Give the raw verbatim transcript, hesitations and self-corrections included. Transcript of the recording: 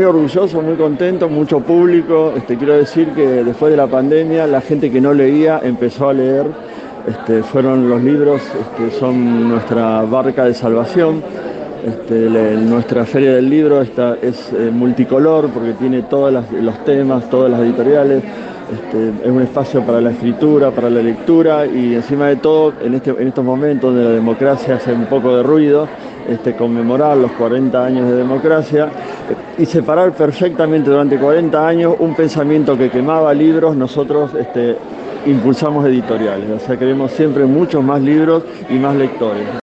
orgulloso, muy contento, mucho público. Este, quiero decir que después de la pandemia la gente que no leía empezó a leer. Este, fueron los libros, este, son nuestra barca de salvación. Este, le, nuestra feria del libro está, es eh, multicolor porque tiene todos los temas, todas las editoriales. Este, es un espacio para la escritura, para la lectura y encima de todo, en, este, en estos momentos donde la democracia hace un poco de ruido, este, conmemorar los cuarenta años de democracia eh, y separar perfectamente durante cuarenta años un pensamiento que quemaba libros, nosotros este, impulsamos editoriales. O sea, queremos siempre muchos más libros y más lectores.